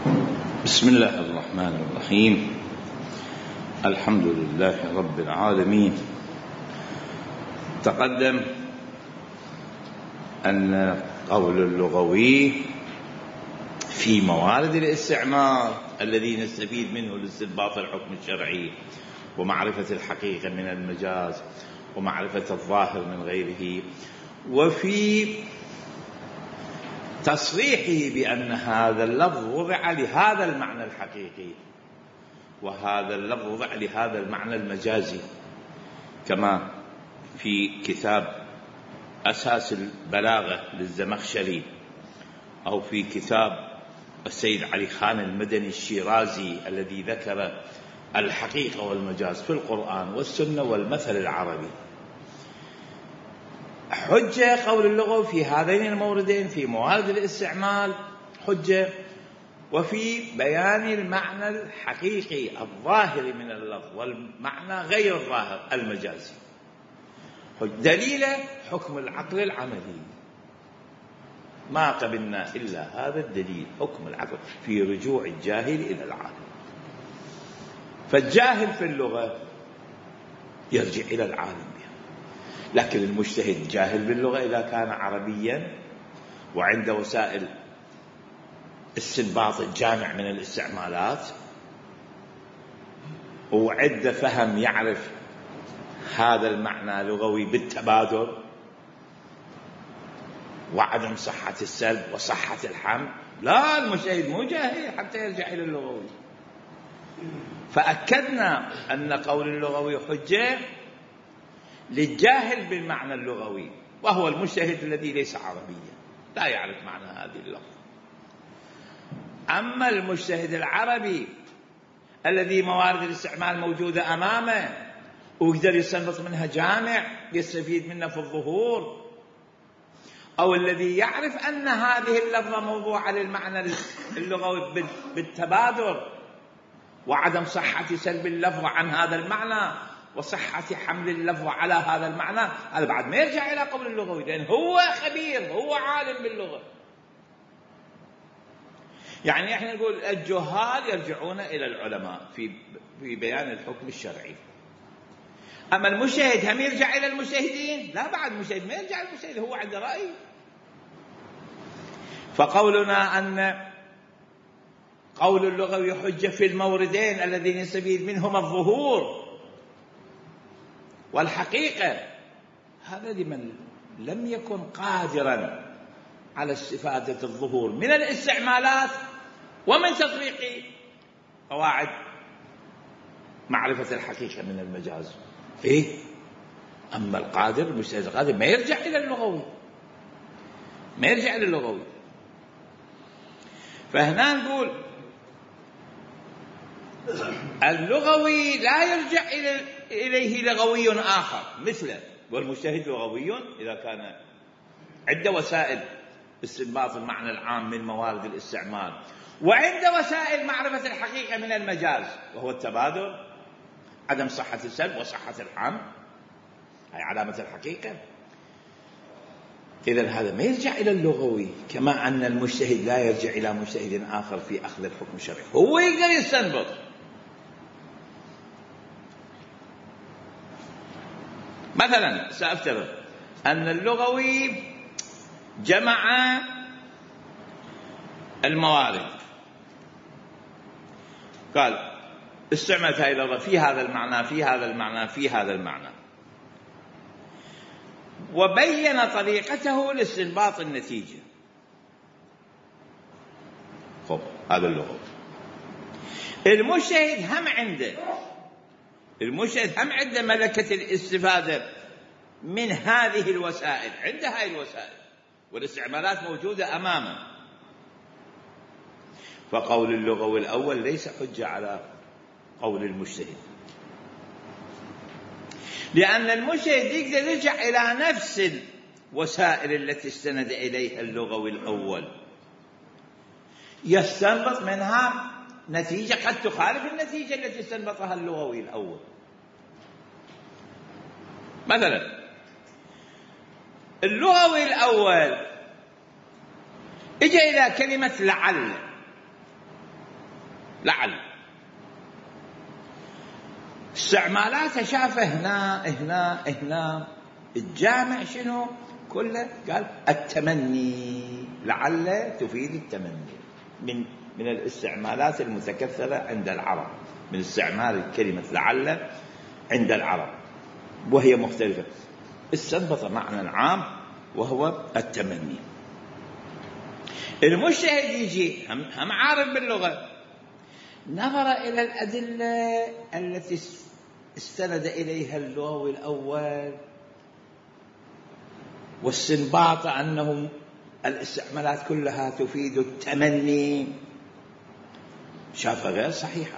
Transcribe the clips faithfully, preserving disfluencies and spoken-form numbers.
بسم الله الرحمن الرحيم. الحمد لله رب العالمين. تقدم أن قول اللغوي في موارد الاستعمال الذي نستفيد منه لاستنباط الحكم الشرعي ومعرفة الحقيقة من المجاز ومعرفة الظاهر من غيره، وفي تصريحه بأن هذا اللفظ وضع لهذا المعنى الحقيقي وهذا اللفظ وضع لهذا المعنى المجازي، كما في كتاب أساس البلاغة للزمخشري، أو في كتاب السيد علي خان المدني الشيرازي الذي ذكر الحقيقة والمجاز في القرآن والسنة والمثل العربي. حجة قول اللغة في هذين الموردين في موارد الاستعمال حجة، وفي بيان المعنى الحقيقي الظاهر من اللفظ والمعنى غير الظاهر المجازي. دليله حكم العقل العملي، ما قبلنا إلا هذا الدليل، حكم العقل في رجوع الجاهل إلى العالم. فالجاهل في اللغة يرجع إلى العالم بها، لكن المجتهد جاهل باللغة إذا كان عربيا وعنده وسائل استنباط الجامع من الاستعمالات وعنده فهم يعرف هذا المعنى لغوي بالتبادل وعدم صحة السلب وصحة الحمل. لا، المجتهد مو جاهل حتى يرجع إلى اللغوي. فأكدنا أن قول اللغوي حجة للجاهل بالمعنى اللغوي، وهو المجتهد الذي ليس عربيا لا يعرف معنى هذه اللفظة. أما المجتهد العربي الذي موارد الاستعمال موجودة أمامه ويقدر يستنبط منها جامع يستفيد منه في الظهور، أو الذي يعرف أن هذه اللفظة موضوعة للمعنى اللغوي بالتبادر وعدم صحة سلب اللفظة عن هذا المعنى وصحة حمل اللفظة على هذا المعنى، هذا بعد ما يرجع إلى قول اللغوي، لأن هو خبير، هو عالم باللغة. يعني احنا نقول الجهال يرجعون إلى العلماء في في بيان الحكم الشرعي. أما المجتهد هم يرجع إلى المجتهدين؟ لا، بعد المجتهد ما يرجع إلى المجتهد، هو عنده رأي. فقولنا أن قول اللغوي حجة في الموردين الذين يستفيد منهما الظهور والحقيقة، هذا لمن لم يكن قادرا على استفادة الظهور من الاستعمالات ومن تطبيق قواعد معرفة الحقيقة من المجاز. إيه؟ أما القادر المجتهد القادر ما يرجع إلى اللغوي، ما يرجع إلى اللغوي. فهنا نقول اللغوي لا يرجع إليه لغوي آخر مثله، والمجتهد لغوي إذا كان عنده وسائل استنباط المعنى العام من موارد الاستعمال وعنده وسائل معرفة الحقيقة من المجاز، وهو التبادل، عدم صحة السلب وصحة الحمل، هي علامة الحقيقة. إذن هذا ما يرجع إلى اللغوي، كما أن المجتهد لا يرجع إلى مجتهد آخر في أخذ الحكم الشرعي، هو يقدر يستنبط. مثلا سأفترض أن اللغوي جمع الموارد، قال استعملت هذه اللفظة في هذا المعنى في هذا المعنى في هذا المعنى، وبين طريقته لاستنباط النتيجة. خب، هذا اللغة. المجتهد هم عنده المجتهد هم عنده ملكة الاستفادة من هذه الوسائل، عنده هذه الوسائل والاستعمالات موجودة أمامه. فقول اللغوي الأول ليس حجة على قول المجتهد، لأن المجتهد يقدر يرجع إلى نفس الوسائل التي استند إليها اللغوي الأول، يستنبط منها نتيجة قد تخالف النتيجة التي استنبطها اللغوي الأول. مثلا اللغوي الأول إجا إلى كلمة لعل، لعل استعمالاتها شافه هنا هنا هنا. الجامع شنو كله؟ قال التمني، لعل تفيد التمني، من من الاستعمالات المتكثرة عند العرب، من استعمال كلمة لعل عند العرب، وهي مختلفة. استنبط معنى عام وهو التمني. المجتهد يجي هم, هم عارف باللغة، نظر إلى الأدلة التي استند إليها اللغوي الأول واستنباط أنه الاستعمالات كلها تفيد التمني، شافها غير صحيحة،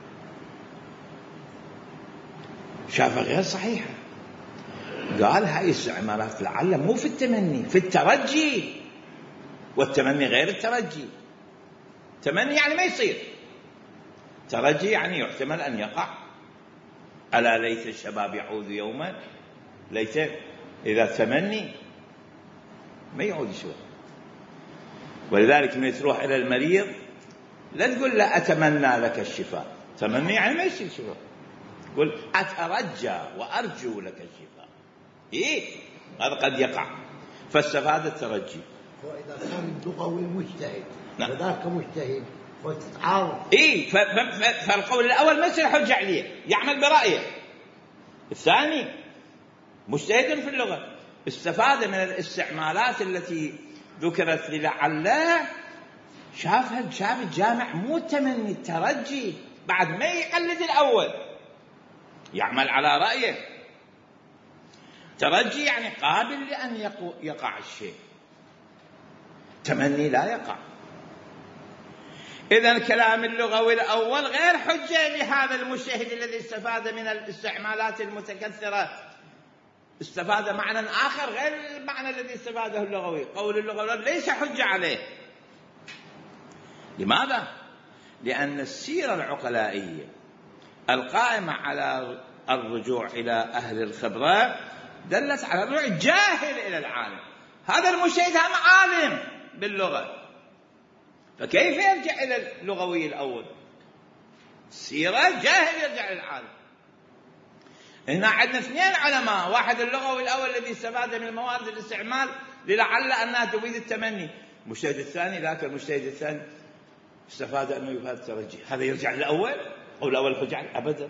شافها غير صحيحة. قال هاي استعمالات لعل مو في التمني، في الترجي، والتمني غير الترجي. تمني يعني ما يصير، ترجي يعني يحتمل أن يقع. ألا ليت الشباب يعود يوما، ليت إذا تمني ما يعود شوي. ولذلك من تروح إلى المريض لا تقول له أتمنى لك الشفاء، تمني يعني ما يصير شفاء، قل أترجى وأرجو لك الشفاء. إيه هذا قد يقع، فاستفاد الترجي. وإذا كان اللغوي مجتهد وذاك مجتهد وتتعارض، إيه فالقول الأول ما يصير حجة عليه، يعمل برأيه. الثاني مجتهد في اللغة، استفاد من الاستعمالات التي ذكرت لعله، شافها شاف الجامع مو التمني، الترجي، بعد ما يقلد الأول، يعمل على رأيه. ترجي يعني قابل لأن يقع الشيء، تمني لا يقع. إذن الكلام اللغوي الأول غير حجة لهذا المجتهد الذي استفاد من الاستعمالات المتكثرة، استفاد معنى آخر غير المعنى الذي استفاده اللغوي. قول اللغوي ليس حجة عليه. لماذا؟ لأن السيرة العقلائية القائمة على الرجوع إلى أهل الخبرة دلت على الرجوع الجاهل إلى العالم. هذا المجتهد هم عالم باللغة، فكيف يرجع إلى اللغوي الأول؟ السيرة جاهل يرجع إلى العالم. هنا عندنا اثنين علماء، واحد اللغوي الأول الذي استفاد من موارد الاستعمال لعل أنها تفيد التمني، المجتهد الثاني ذاك المجتهد الثاني استفاد أنه يفيد الترجي. هذا يرجع للأول أو الأول حجة أبدا.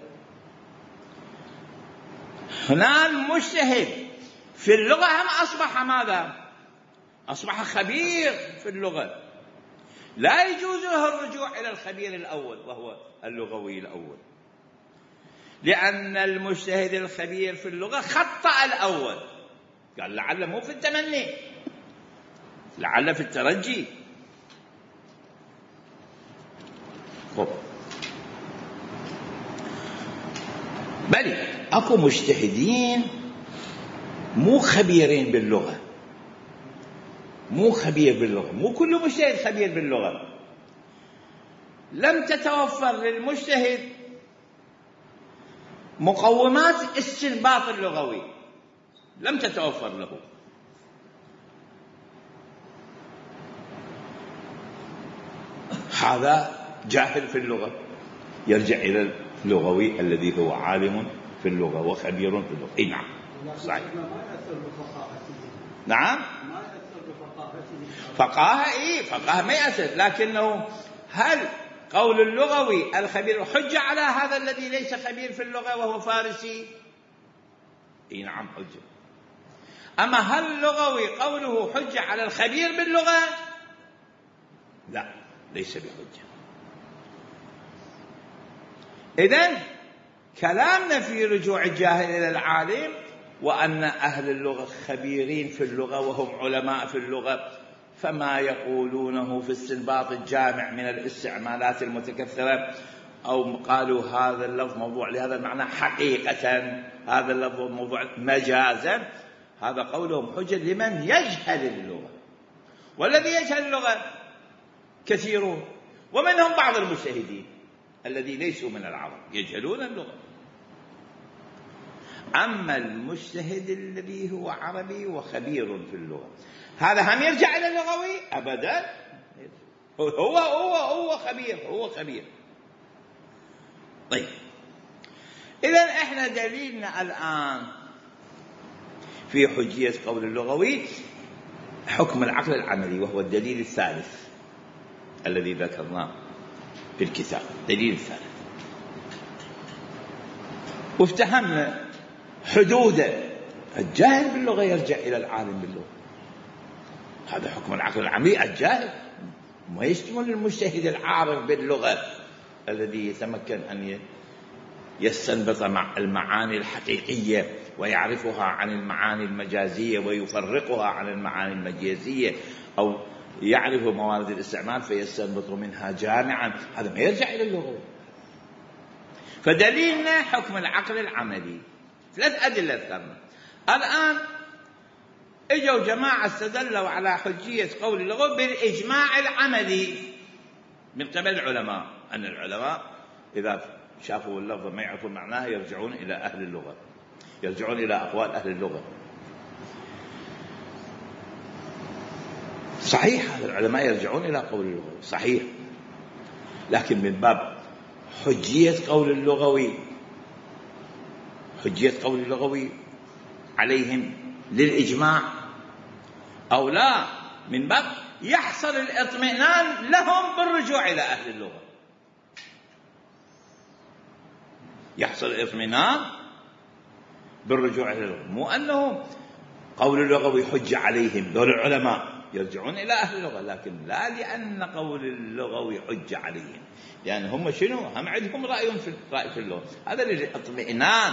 هنا المجتهد في اللغة هم أصبح ماذا؟ أصبح خبير في اللغة، لا يجوز له الرجوع إلى الخبير الأول وهو اللغوي الأول، لأن المجتهد الخبير في اللغة خطأ الأول، قال لعل مو في التمني، لعل في الترجي. خب. بل أكو مجتهدين مو خبيرين باللغة، مو خبير باللغة، مو كل مجتهد خبير باللغة. لم تتوفر للمجتهد مقومات استنباط اللغوي، لم تتوفر له. هذا جاهل في اللغة، يرجع إلى اللغوي الذي هو عالم في اللغة وخبير في اللغة. إيه نعم صحيح. نعم فقاهة، إيه فقاهة ما يأثر، لكنه هل قول اللغوي الخبير حجة على هذا الذي ليس خبير في اللغة وهو فارسي؟ إيه نعم حجة. أما هل اللغوي قوله حجة على الخبير باللغة؟ لا، ليس بحجة. إذن كلامنا في رجوع الجاهل إلى العالم، وأن أهل اللغة خبيرين في اللغة وهم علماء في اللغة، فما يقولونه في استنباط الجامع من الاستعمالات المتكثرة، أو قالوا هذا اللفظ موضوع لهذا المعنى حقيقة، هذا اللفظ موضوع مجازا، هذا قولهم حجة لمن يجهل اللغة. والذي يجهل اللغة كثيرون، ومنهم بعض المجتهدين الذين ليسوا من العرب يجهلون اللغة. أما المجتهد الذي هو عربي وخبير في اللغة، هذا هم يرجع إلى اللغوي؟ أبدا، هو هو هو خبير، هو خبير طيب، إذن إحنا دليلنا الآن في حجية قول اللغوي حكم العقل العملي، وهو الدليل الثالث الذي ذكرناه في الكتاب، الدليل الثالث. وافتهمنا حدوده. الجاهل باللغة يرجع إلى العالم باللغة، هذا حكم العقل العملي. الجاهل ما يشمل المجتهد العارف باللغة الذي يتمكن أن يستنبط المعاني الحقيقية ويعرفها عن المعاني المجازية ويفرقها عن المعاني المجازية، أو يعرف موارد الاستعمال فيستنبط منها جامعا. هذا ما يرجع إلى اللغة. فدليلنا حكم العقل العملي. ثلاث أدلة ذكرنا. الآن اجوا جماعة استدلوا على حجية قول اللغة بالإجماع العملي من قبل العلماء، أن العلماء إذا شافوا اللفظ ما يعرفون معناه يرجعون إلى أهل اللغة، يرجعون إلى أقوال أهل اللغة. صحيح، هذا العلماء يرجعون إلى قول اللغة، صحيح، لكن من باب حجية قول اللغوي، حجية قول اللغوي عليهم للإجماع أو لا، من باب يحصل الاطمئنان لهم بالرجوع إلى أهل اللغة. يحصل الاطمئنان بالرجوع إلى اللغة، مو أنه قول اللغوي حجة عليهم. دول العلماء يرجعون إلى أهل اللغة، لكن لا لأن قول اللغوي حجة عليهم، لأن يعني هم شنو؟ هم عندهم رأي في رأي في اللغة. هذا للاطمئنان.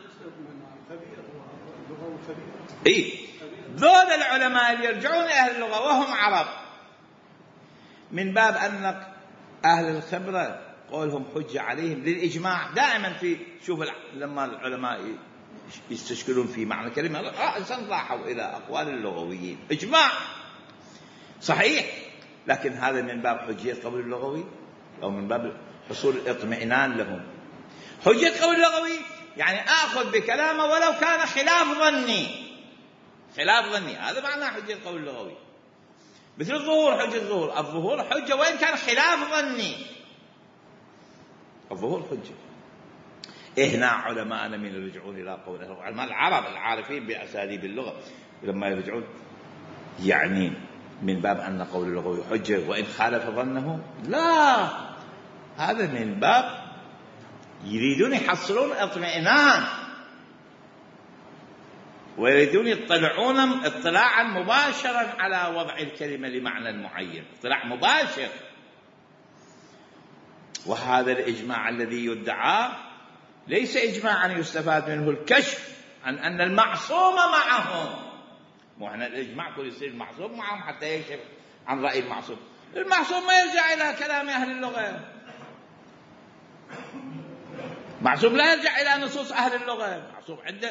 إيه، ذول العلماء اللي يرجعون إلى أهل اللغة وهم عرب، من باب أن أهل الخبرة قولهم حجة عليهم للإجماع. دائما في شوف لما العلماء يستشكلون في معنى كلمة رأسا راحوا إلى أقوال اللغويين. إجماع صحيح، لكن هذا من باب حجية قول اللغوي أو من باب حصول الاطمئنان لهم. حجية قول اللغوي يعني آخذ بكلامه ولو كان خلاف ظني، خلاف ظني، هذا معنى حجية قول اللغوي. مثل الظهور، حجة الظهور، الظهور حجة وإن كان خلاف ظني، الظهور حجة. هنا علماءنا من يرجعون إلى قوله، علماء العرب العارفين بأساليب اللغة لما يرجعون يعني من باب أن قول اللغوي حجة وإن خالف ظنه، لا، هذا من باب يريدون يحصلون اطمئنان ويريدون يطلعون اطلاعا مباشرا على وضع الكلمة لمعنى معين، اطلاع مباشر. وهذا الإجماع الذي يدعى ليس إجماعا يستفاد منه الكشف عن أن المعصوم معهم. مو احنا الإجماع كل يصير المعصوم معهم حتى يكشف عن رأي المعصوم. المعصوم ما يرجع إلى كلام أهل اللغة، معصوم لا يرجع إلى نصوص أهل اللغة، معصوم عنده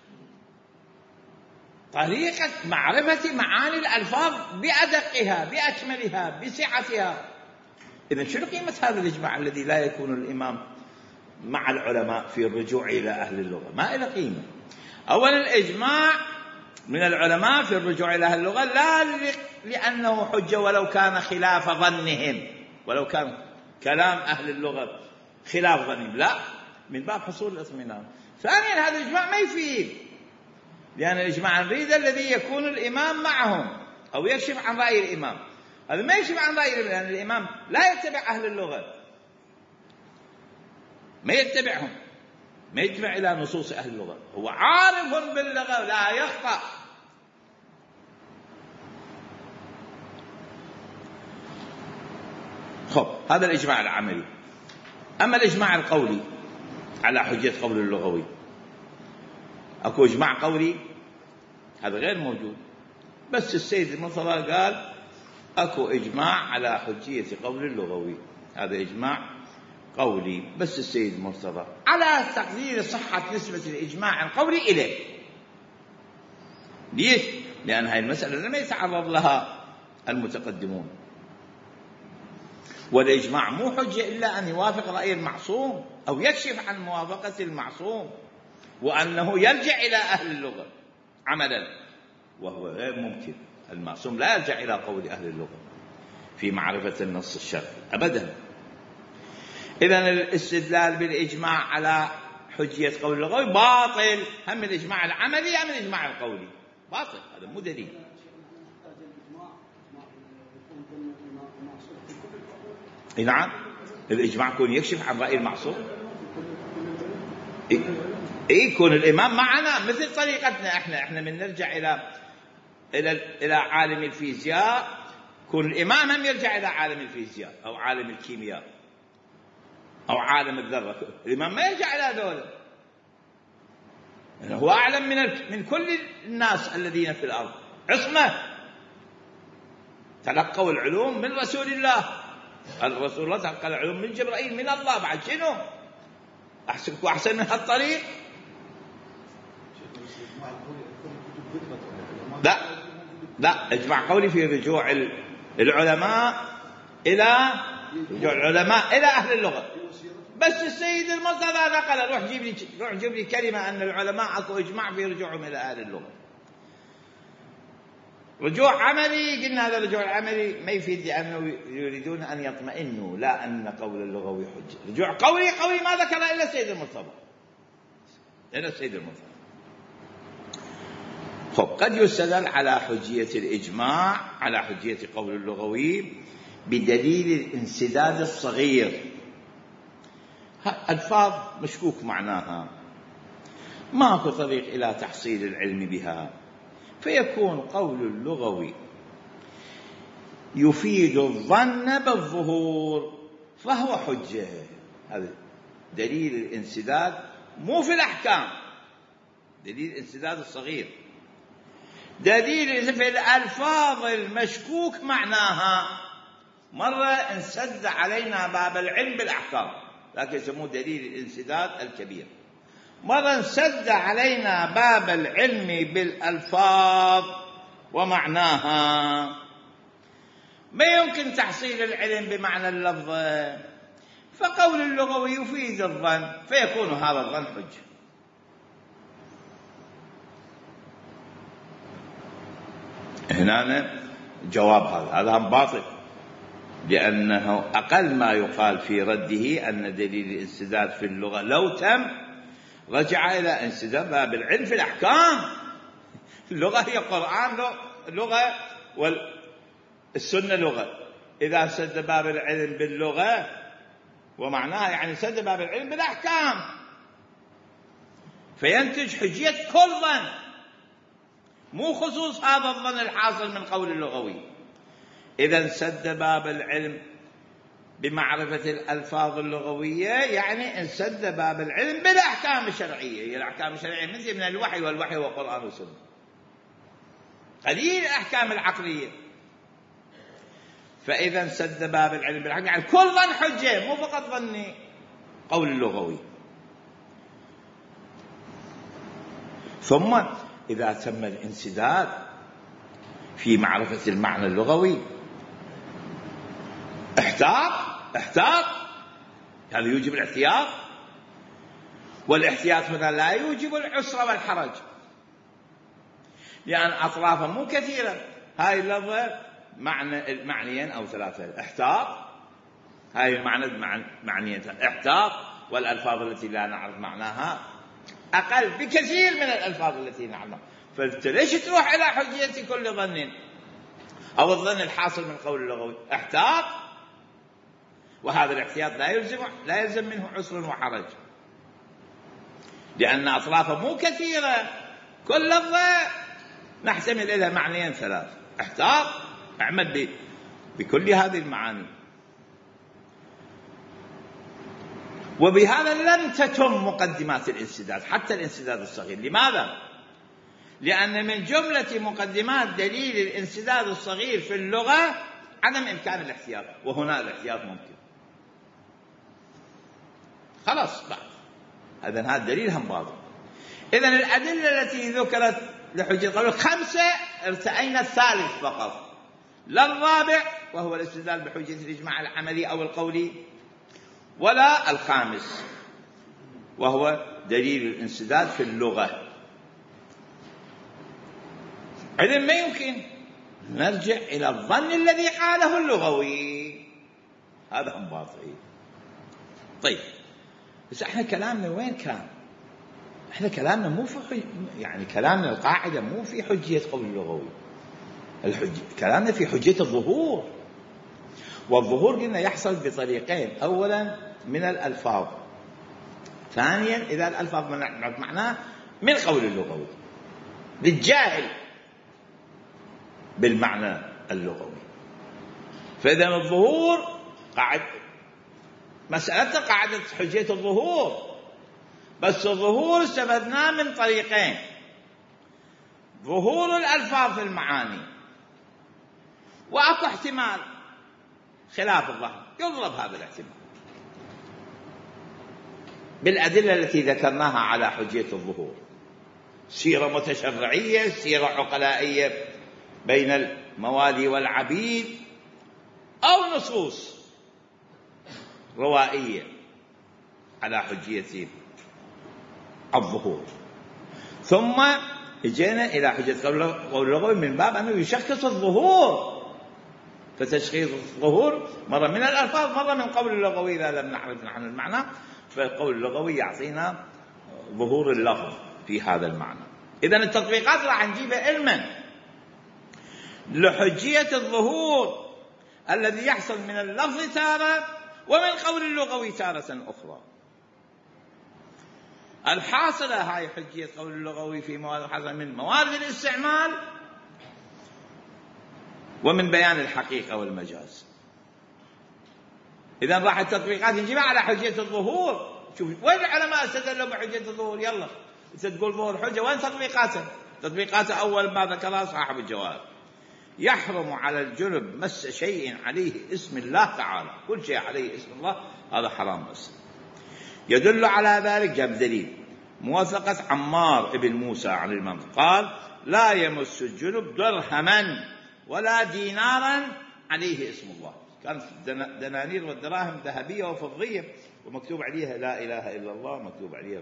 طريقة معرفة معاني الألفاظ بأدقها بأكملها بسعتها. إذن شنو قيمة هذا الإجماع الذي لا يكون الإمام مع العلماء في الرجوع إلى أهل اللغة؟ ما له قيمة. أولا الإجماع من العلماء في الرجوع إلى أهل اللغة لا لأنه حجة ولو كان خلاف ظنهم، ولو كان كلام أهل اللغة خلاف ظنهم، لا، من باب حصول الاطمئنان. ثانيا هذا الإجماع ما يفيد، لأن الإجماع نريد الذي يكون الإمام معهم أو يكشف عن رأي الإمام. هذا ما يكشف عن رأي الإمام، لأن الإمام لا يتبع أهل اللغة، ما يتبعهم، ما يتبع إلى نصوص أهل اللغة، هو عارف باللغة لا يخطأ. خب، هذا الإجماع العملي. أما الإجماع القولي على حجية قول اللغوي، أكو إجماع قولي هذا غير موجود، بس السيد المرتضى قال أكو إجماع على حجية قول اللغوي، هذا إجماع قولي بس السيد المرتضى، على تقدير صحة نسبة الإجماع القولي إليه. ليش؟ لأن هذه المسألة لم يتعرض لها المتقدمون، والإجماع مو حجة إلا أن يوافق رأي المعصوم أو يكشف عن موافقة المعصوم وأنه يرجع إلى أهل اللغة عملا، وهو غير ممكن. المعصوم لا يرجع إلى قول أهل اللغة في معرفة النص الشرعي أبدا. إذن الاستدلال بالإجماع على حجية قول اللغوي باطل، هم الإجماع العملي هم الإجماع القولي باطل، هذا مو دليل. نعم الإجماع يكون يكشف عن رأي المعصوم، يكون الإمام معنا مثل طريقتنا احنا احنا من نرجع إلى إلى إلى عالم الفيزياء، يكون الإمام هم يرجع إلى عالم الفيزياء أو عالم الكيمياء أو عالم الذرة، الإمام ما يرجع إلى هذول، هو أعلم من من كل الناس الذين في الأرض، عصمة تلقوا العلوم من رسول الله، الرسول الله تلقى العلوم من جبرائيل من الله، بعد شنو أحسنكم أحسن من هالطريق؟ لا لا إجماع قولي في رجوع العلماء إلى رجوع العلماء إلى أهل اللغة، بس السيد المرتضى نقل، روح جيب لي روح جيب لي كلمة أن العلماء أكو إجماع في رجوعهم إلى أهل اللغة. رجوع عملي قلنا هذا الرجوع العملي ما يفيد، لأنه يريدون أن يطمئنوا لا أن قول اللغوي حجة. رجوع قولي قولي ما ذكر إلا السيد المرتضى إلا السيد المرتضى. خب قد يستدل على حجية الإجماع على حجية قول اللغوي بدليل الانسداد الصغير، ألفاظ مشكوك معناها ماكو طريق إلى تحصيل العلم بها، فيكون قول اللغوي يفيد الظن بالظهور فهو حجة. هذا دليل الانسداد، مو في الأحكام، دليل الانسداد الصغير، دليل في الألفاظ المشكوك معناها. مرة انسد علينا باب العلم بالأحكام لكن يسموه دليل الانسداد الكبير، مرة انسد علينا باب العلم بالألفاظ ومعناها، ما يمكن تحصيل العلم بمعنى اللفظ، فقول اللغوي يفيد الظن فيكون هذا الظن حجة. هنا جواب هذا هذا هم باطل، لأنه أقل ما يقال في رده أن دليل الانسداد في اللغة لو تم رجع إلى انسداد باب العلم في الأحكام. اللغة هي قرآن لغة والسنة لغة، إذا سد باب العلم باللغة ومعناها يعني سد باب العلم بالأحكام، فينتج حجية كل ظن، مو خصوص هذا الظن الحاصل من قول اللغوي. إذا سد باب العلم بمعرفة الألفاظ اللغوية يعني انسد باب العلم بالأحكام الشرعية، هي الأحكام الشرعية مثل من الوحي، والوحي هو قرآن وسنة، قليل الأحكام العقلية. فإذا سد باب العلم بالأحكام يعني كل ظن حجة، مو فقط ظني قول اللغوي. ثم إذا تم الانسداد في معرفة المعنى اللغوي احتاط احتاط هذا يوجب الاحتياط، والاحتياط هنا لا يوجب العسر والحرج، لأن أطرافه مو كثيرة، هاي اللفظة معنى معنيين أو ثلاثة، احتاط هاي المعنى معنيين احتاط، والألفاظ التي لا نعرف معناها أقل بكثير من الألفاظ التي نعرفها، فليش تروح إلى حجية كل ظن أو الظن الحاصل من قول اللغوي؟ احتاط، وهذا الاحتياط لا يلزم لا يلزم منه عسر وحرج، لأن أطرافه مو كثيرة، كل لفظة نحتمل إلى معنيين ثلاث، احتاط اعمل بكل هذه المعاني. وبهذا لم تتم مقدمات الانسداد حتى الانسداد الصغير. لماذا؟ لأن من جملة مقدمات دليل الانسداد الصغير في اللغة عدم إمكان الاحتياط، وهنا الاحتياط ممكن. خلاص بعد هذا هذا الدليل هم باطل. إذن الأدلة التي ذكرت لحجة قولوا خمسة، ارتأينا الثالث فقط، لا الرابع وهو الاستدلال بحجة الإجماع العملي أو القولي، ولا الخامس وهو دليل الانسداد في اللغة. إذن ما يمكن نرجع إلى الظن الذي قاله اللغوي، هذا هم باطل. طيب بس احنا كلامنا وين كان؟ احنا كلامنا مو في حج... يعني كلامنا القاعدة مو في حجية قول اللغوي، الحج... كلامنا في حجية الظهور. والظهور قلنا يحصل بطريقين، أولا من الألفاظ، ثانيا إذا الألفاظ معناه من قول اللغوي للجاهل بالمعنى اللغوي. فإذا الظهور قاعد مسألة قاعدة حجية الظهور، بس الظهور استفدناه من طريقين: ظهور الألفاظ في المعاني، وأعطى احتمال خلاف الظهر يضرب هذا الاحتمال بالأدلة التي ذكرناها على حجية الظهور، سيرة متشرعية، سيرة عقلائية بين الموالي والعبيد، أو نصوص روائية على حجية الظهور. ثم اجينا إلى حجية قول اللغوي من باب أنه يشخص الظهور، فتشخيص الظهور مرة من الألفاظ مرة من قول اللغوي إذا لم نعرف نحن المعنى، فالقول اللغوي يعطينا ظهور اللفظ في هذا المعنى. إذن التطبيقات راح نجيبها علما لحجية الظهور الذي يحصل من اللفظ تارة ومن قول اللغوي تارة أخرى. الحاصلة هاي حجية قول اللغوي في موارد حصل من موارد الاستعمال ومن بيان الحقيقة والمجاز. إذن راح التطبيقات نجيبها على حجية الظهور. شوف وين العلماء استدلوا بحجية الظهور؟ يلا إذا تقول ظهور حجة وين تطبيقاتها؟ تطبيقاتها أول ما ذكرها صاحب الجواب: يحرم على الجنب مس شيء عليه اسم الله تعالى، كل شيء عليه اسم الله هذا حرام. بس يدل على ذلك جاب دليل موافقة عمار ابن موسى عن الإمام قال: لا يمس الجنب درهما ولا دينارا عليه اسم الله. كانت دنانير والدراهم ذهبية وفضية ومكتوب عليها لا إله إلا الله، مكتوب عليها.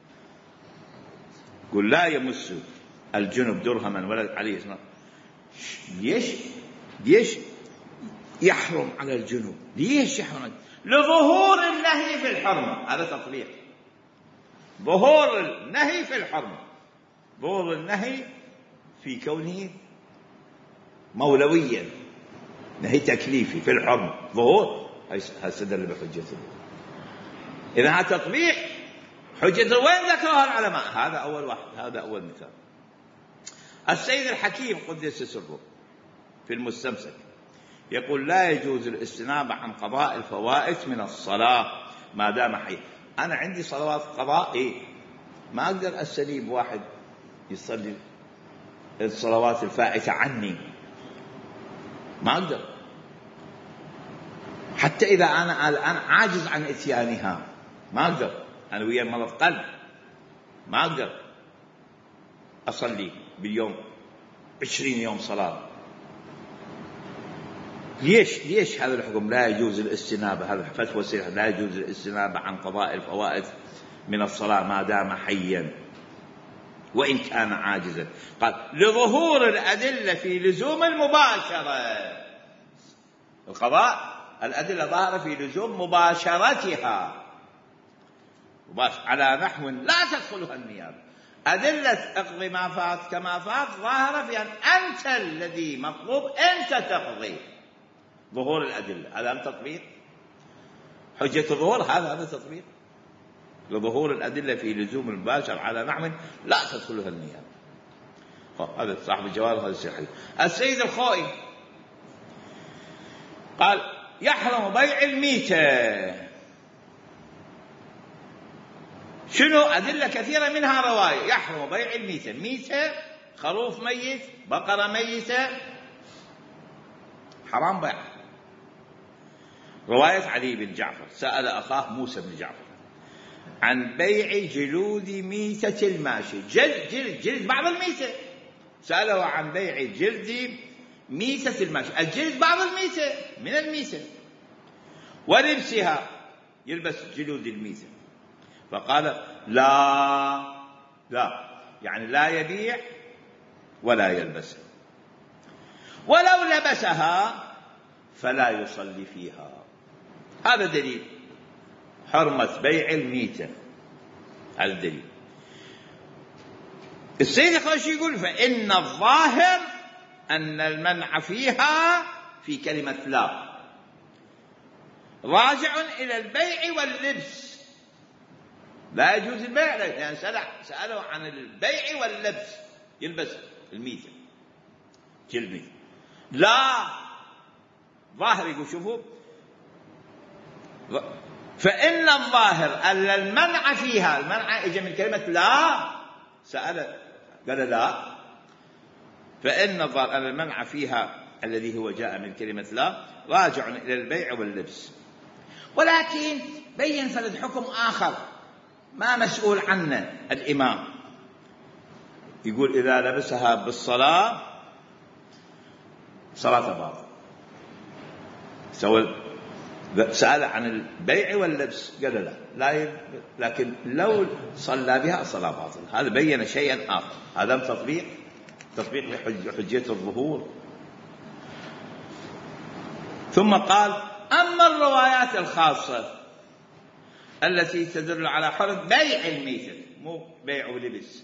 قل لا يمس الجنب درهما ولا عليه اسم الله. ليش ليش يحرم على الجنوب؟ ليش يحرم؟ لظهور النهي في الحرمة. هذا تطبيق ظهور النهي في الحرمة، ظهور النهي في كونه مولويا، نهي تكليفي في الحرمة، ظهور هستدل بحجته. إذا هذا تطبيق حجته وين ذكرها العلماء؟ هذا أول واحد، هذا أول مثال. السيد الحكيم قدس سره في المستمسك يقول: لا يجوز الاستنابة عن قضاء الفوائت من الصلاة ما دام حي. أنا عندي صلوات قضاء إيه؟ ما أقدر أستنيب واحد يصلي الصلوات الفائتة عني، ما أقدر، حتى إذا أنا الآن عاجز عن إتيانها ما أقدر، أنا ويا مرض قلب ما أقدر أصلي باليوم عشرين يوم صلاة. ليش ليش هذا الحكم لا يجوز الاستنابة؟ هذا فتوى سيح لا يجوز الاستنابة عن قضاء الفوائد من الصلاة ما دام حيا وإن كان عاجزا. قال: لظهور الأدلة في لزوم المباشرة. القضاء الأدلة ظاهرة في لزوم مباشرتها على نحو لا تدخلها النيابة. أدلة اقضي ما فات كما فات ظاهرة في أن أنت الذي مطلوب أنت تقضي. ظهور الأدلة هذا تطبيق حجة الظهور، هذا هذا تطبيق لظهور الأدلة في لزوم المباشر على نحو لا تدخلها النيابة. هذا صاحب الجواب، هذا الشيء. السيد الخوئي قال: يحرم بيع الميتة. شنو؟ أدلة كثيرة منها رواية. يحرم بيع الميتة، ميتة خروف ميت، بقرة ميتة، حرام بيع. رواية علي بن جعفر سأل أخاه موسى بن جعفر عن بيع جلود ميتة الماشي، جلد جلد جلد بعض الميتة، سأله عن بيع جلد ميتة الماشي، الجلد بعض الميتة من الميتة، ولبسها يلبس جلود الميتة. فقال: لا لا، يعني لا يبيع ولا يلبسها، ولو لبسها فلا يصلي فيها. هذا دليل حرمة بيع الميتة. هذا الدليل. السيد الخوئي يقول فإن الظاهر أن المنع فيها في كلمة لا راجع إلى البيع واللبس. لا يجوز البيع، لأن سألوا عن البيع واللبس، يلبس الميتة جلد. لا ظاهر يقول شوفوا، فإن الظاهر أن المنع فيها، المنع إجا من كلمة لا، سأل قال لا، فإن الظاهر أن المنع فيها الذي هو جاء من كلمة لا راجع إلى البيع واللبس. ولكن بين فرد حكم آخر ما مسؤول عنه الإمام، يقول إذا لبسها بالصلاة صلاة باطلة. سوى سأل عن البيع واللبس قال لا, لا لكن لو صلى بها صلاة باطلة. هذا بين شيئا آخر. هذا تطبيق تطبيق لحجية الظهور. ثم قال أما الروايات الخاصة التي تدل على حرمة بيع الميتة، مو بيع ولبس،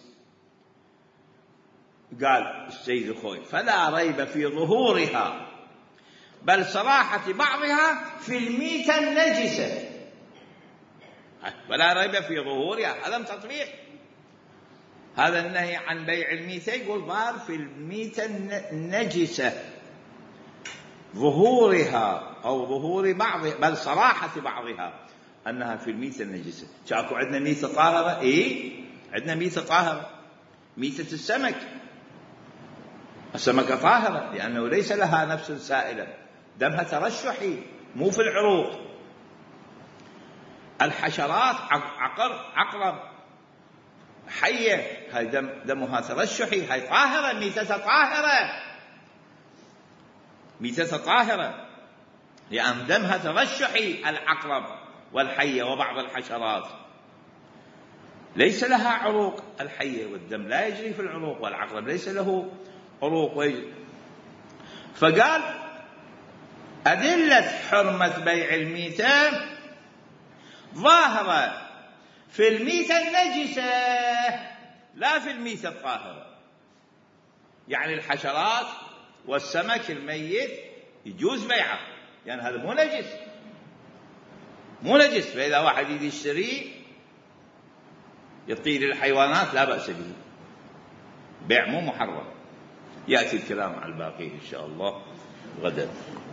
قال السيد الخوئي فلا ريب في ظهورها بل صراحة بعضها في الميتة النجسة. فلا ريب في ظهورها، هذا تطبيق. هذا النهي عن بيع الميتة يقول ظهر في الميتة النجسة، ظهورها أو ظهور بعضها بل صراحة بعضها أنها في الميتة النجسة. شاكو عندنا ميتة طاهرة؟ إيه عندنا ميتة طاهرة، ميتة السمك. السمكة طاهرة لأنه ليس لها نفس سائلة، دمها ترشحي مو في العروق. الحشرات عقر عقرب حية هاي دم دمها ترشحي، هاي طاهرة، ميتة طاهرة، ميتة طاهرة لأن دمها ترشحي. العقرب والحية وبعض الحشرات ليس لها عروق، الحية والدم لا يجري في العروق، والعقرب ليس له عروق ويجري. فقال أدلة حرمة بيع الميتة ظاهرة في الميتة النجسة لا في الميتة الطاهرة. يعني الحشرات والسمك الميت يجوز بيعه، يعني هذا مو نجس، مو نجس. فإذا واحد يجي يشتريه يطير الحيوانات لا بأس به، بيع مو محرم. يأتي الكلام على الباقي إن شاء الله غدا.